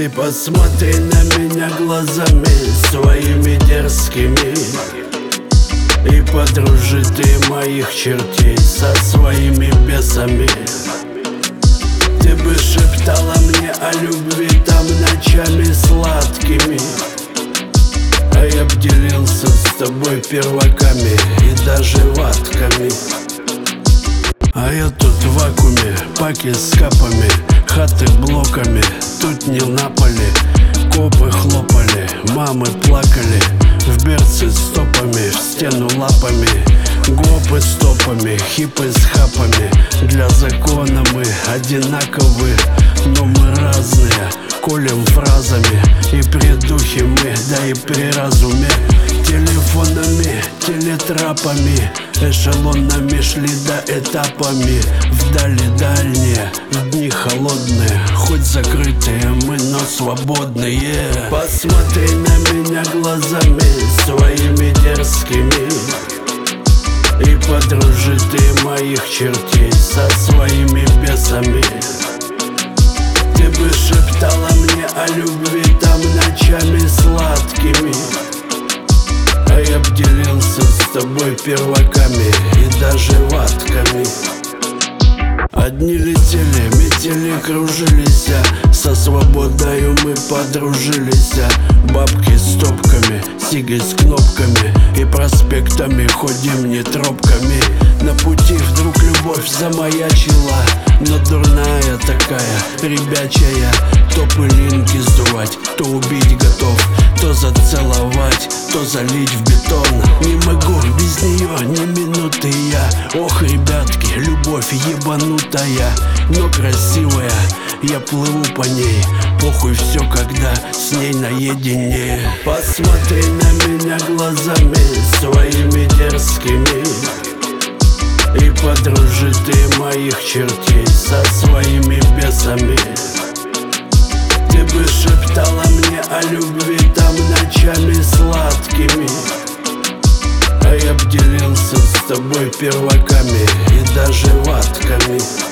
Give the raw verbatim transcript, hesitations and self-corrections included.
Ты посмотри на меня глазами своими дерзкими и подружи ты моих чертей со своими бесами. Ты бы шептала мне о любви там ночами сладкими, а я б делился с тобой перваками и даже ватками. А я тут в вакууме, паки с капами, хаты блоками, тут не напали. Копы хлопали, мамы плакали, в берцы стопами, в стену лапами. Гопы стопами, хипы с хапами, для закона мы одинаковы, но мы разные, колем фразами. И при духе мы, да и при разуме, телефонами, телетрапами, эшелонами шли до этапами. Вдали дальние, в дни холодные, хоть закрытые мы, но свободные. Посмотри на меня глазами своими дерзкими и подружи ты моих чертей со своими бесами. Ты бы шептала мне о любви там ночами сладкими, а я б делился с тобой перваками и даже ватками. Одни летели, метели, кружились, со свободою мы подружились. Бабки с топками, сиги с кнопками и проспектами ходим не тропками. На пути вдруг любовь замаячила, но дурная такая, ребячая. То пылинки сдувать, то убить готов, то зацеловать, то залить в бетон. Не могу без нее ни минуты я. Ох, ребятки, любовь ебанутая, но красивая. Я плыву по ней, похуй все, когда с ней наедине. Посмотри на меня глазами своими дерзкими и подружи ты моих чертей со своими бесами. Ты бы шептала мне о любви там ночами сладкими, а я б делился с тобой перваками и даже ватками.